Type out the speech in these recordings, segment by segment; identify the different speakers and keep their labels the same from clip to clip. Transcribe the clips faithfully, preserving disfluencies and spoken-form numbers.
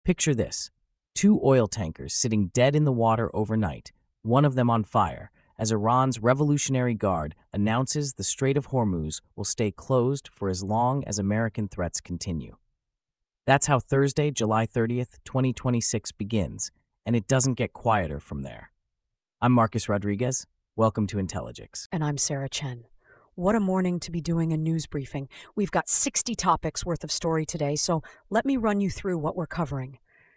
Speaker 1: Picture this: two oil tankers sitting dead in the water overnight, one of them on fire, as Iran's Revolutionary Guard announces the Strait of Hormuz will stay closed for as long as American threats continue. That's how Thursday, July thirtieth, twenty twenty-six begins, and it doesn't get quieter from there. I'm Marcus Rodriguez. Welcome to Intelligix.
Speaker 2: And I'm Sarah Chen. What a morning to be doing a news briefing. We've got sixty topics worth of story today, so let me run you through what we're covering.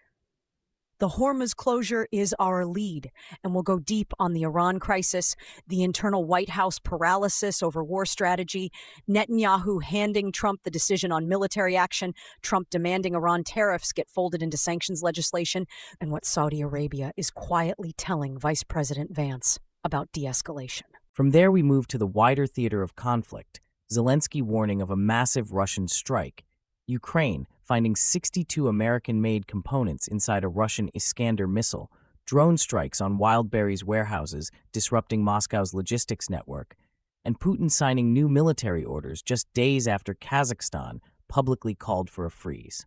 Speaker 2: The Hormuz closure is our lead, and we'll go deep on the Iran crisis, the internal White House paralysis over war strategy, Netanyahu handing Trump the decision on military action, Trump demanding Iran tariffs get folded into sanctions legislation, and what Saudi Arabia is quietly telling Vice President Vance about de-escalation.
Speaker 1: From there, we move to the wider theater of conflict. Zelensky warning of a massive Russian strike. Ukraine finding sixty-two American-made components inside a Russian Iskander missile. Drone strikes on Wildberries warehouses, disrupting Moscow's logistics network. And Putin signing new military orders just days after Kazakhstan publicly called for a freeze.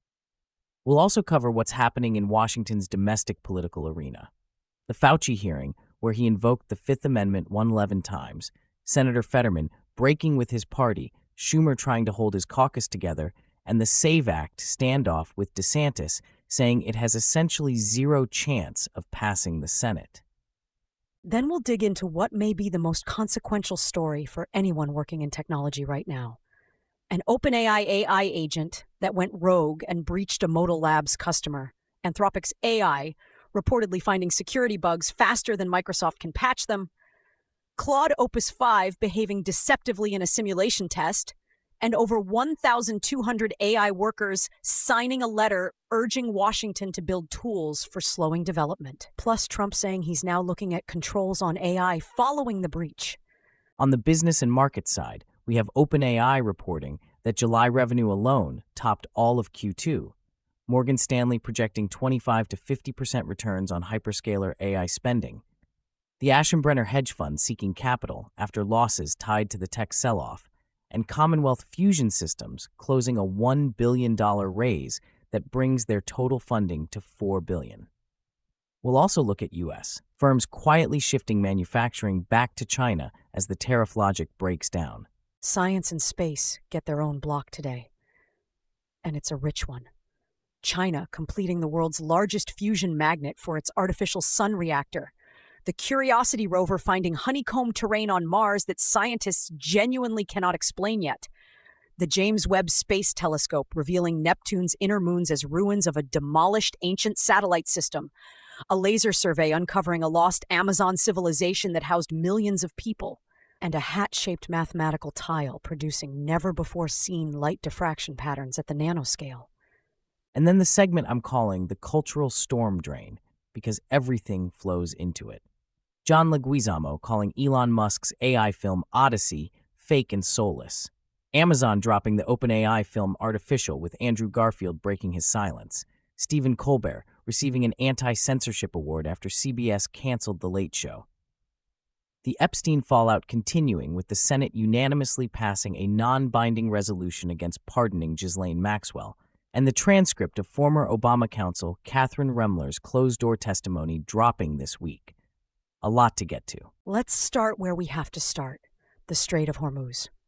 Speaker 1: We'll also cover what's happening in Washington's domestic political arena. The Fauci hearing, where he invoked the Fifth Amendment one hundred eleven times, Senator Fetterman breaking with his party, Schumer trying to hold his caucus together, and the SAVE Act standoff with DeSantis saying it has essentially zero chance of passing the Senate.
Speaker 2: Then we'll dig into what may be the most consequential story for anyone working in technology right now. An OpenAI A I agent that went rogue and breached a Modal Labs customer. Anthropic's A I reportedly finding security bugs faster than Microsoft can patch them. Claude Opus five behaving deceptively in a simulation test, and over one thousand two hundred A I workers signing a letter urging Washington to build tools for slowing development. Plus, Trump saying he's now looking at controls on A I following the breach.
Speaker 1: On the business and market side, we have OpenAI reporting that July revenue alone topped all of Q two. Morgan Stanley projecting twenty-five to fifty percent returns on hyperscaler A I spending. The Aschenbrenner hedge fund seeking capital after losses tied to the tech sell-off, and Commonwealth Fusion Systems closing a one billion dollars raise that brings their total funding to four billion dollars. We'll also look at U S firms quietly shifting manufacturing back to China as the tariff logic breaks down.
Speaker 2: Science and space get their own block today, and it's a rich one. China completing the world's largest fusion magnet for its artificial sun reactor. The Curiosity rover finding honeycomb terrain on Mars that scientists genuinely cannot explain yet. The James Webb Space Telescope revealing Neptune's inner moons as ruins of a demolished ancient satellite system. A laser survey uncovering a lost Amazon civilization that housed millions of people. And a hat-shaped mathematical tile producing never-before-seen light diffraction patterns at the nanoscale.
Speaker 1: And then the segment I'm calling the cultural storm drain, because everything flows into it. John Leguizamo calling Elon Musk's A I film Odyssey fake and soulless. Amazon dropping the OpenAI film Artificial with Andrew Garfield breaking his silence. Stephen Colbert receiving an anti-censorship award after C B S canceled The Late Show. The Epstein fallout continuing with the Senate unanimously passing a non-binding resolution against pardoning Ghislaine Maxwell, and the transcript of former Obama counsel Catherine Remler's closed-door testimony dropping this week. A lot to get to.
Speaker 2: Let's start where we have to start, the Strait of Hormuz.